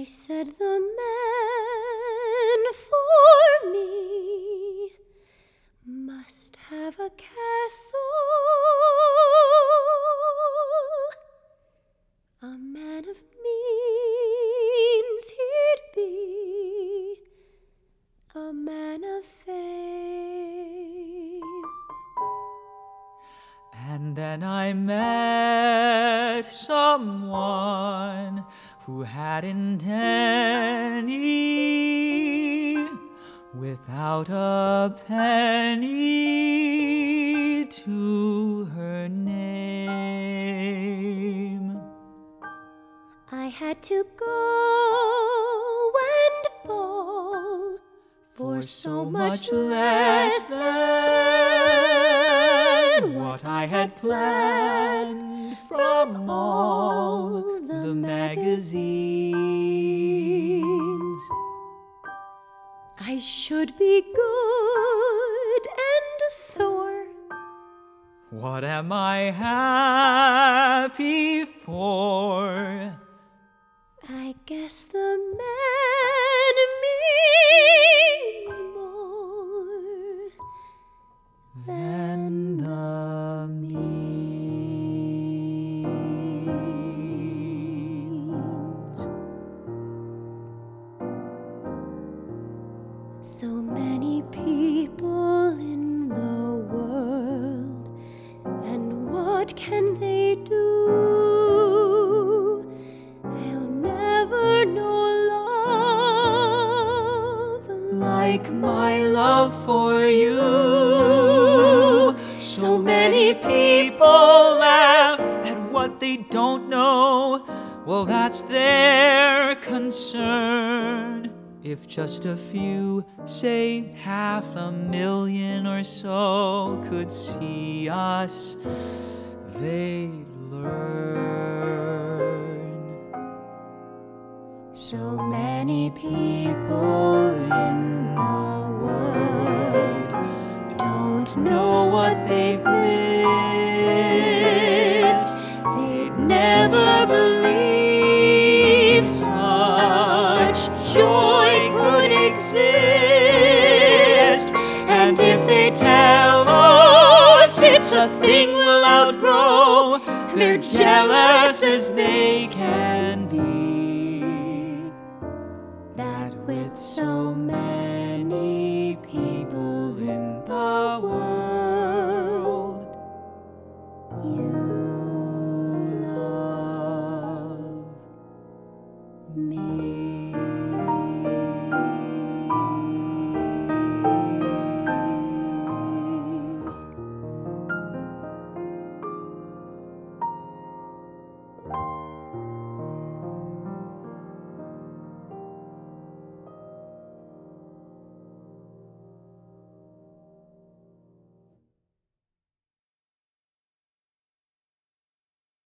I said the man for me must have a castle. A man of means he'd be, a man of fame. And then I met someone who hadn't any, without a penny to her name. I had to go and fall for so much less than what I had planned from all the magazines. I should be good and sore. What am I happy for? I guess the man means more than the means. So many people in the world, and what can they do? They'll never know love like my love for you. So many people laugh at what they don't know. Well, that's their concern. If just a few, say 500,000 or so, could see us, they'd learn. So many people in the world don't know what they've missed. They'd never believe such joy could exist. And if they tell us it's a thing we'll outgrow, they're jealous as they can be. That with so many people in the world, you love me.